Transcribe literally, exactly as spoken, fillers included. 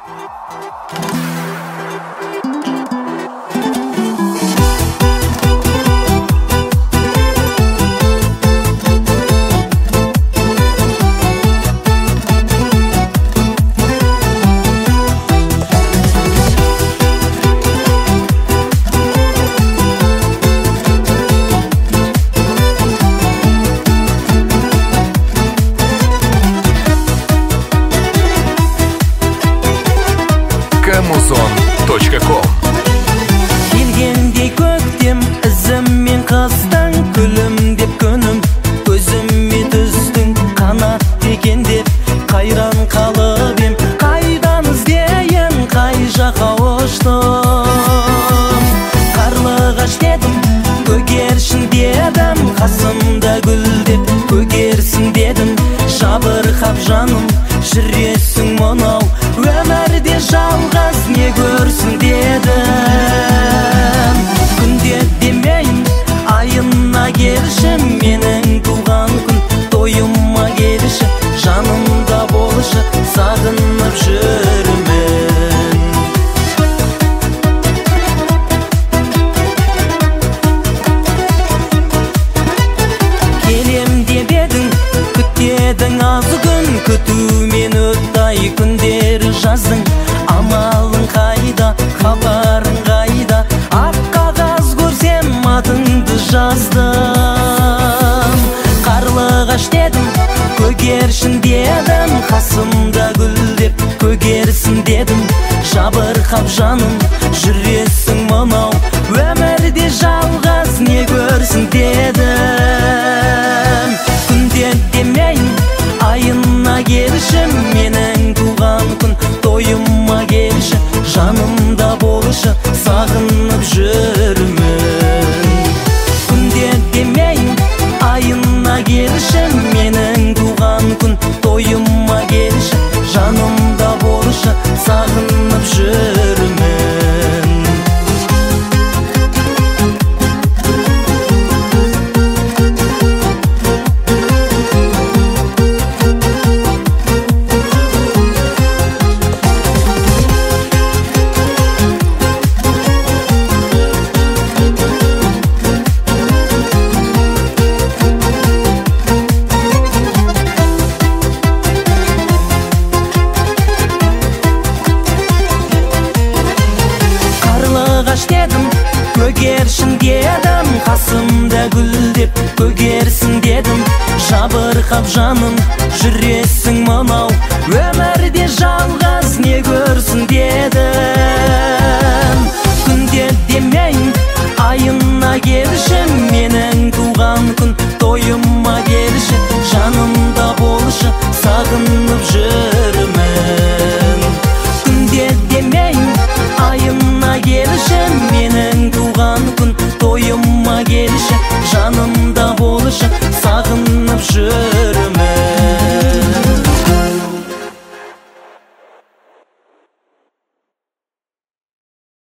Камузон точка ком. Келгендей көктем ізіммен қыстың, күлімдеп күнім көзіме түстің. Қанат деген деп қайран қалып ем, қайдан іздейін, қай жаққа ұштым. Қарлығаш дедім, көгершін дедім, қасымда гүлдеп көгерсін дедім. Жабырқап жаным жүресің мынау, өмірде жалғыз не көрсін дедім. Күнде демейін айына келші, менің туған күн тойыма келші, жанымда болшы, сағынып жүрмін. Келем деп едің, күтедің аз күн, күтумен өтті ай күндері жаздың. Амалың қайда, хабарың қайда, ақ қағаз көрсем атыңды жаздым. Қарлығаш дедім, көгершін дедім, қасымда гүлдеп көгерсін дедім. Жабырқап жаным жүресің мынау, өмірде жалғыз не көрсін дедім. Күнде демейін айына келші, менің туған күн тойыма келші, жанымда болшы, сағынып жүрмін. Күнде демейін айына келші, менің туған күн тойыма келші, жанымда болшы, сағынып жүрмін. Дедім, көгершін дедім, қасымда гүлдеп көгерсін дедім. Жабырқап жаным жүресің мынау, өмірде жалғыз не көрсін дедім.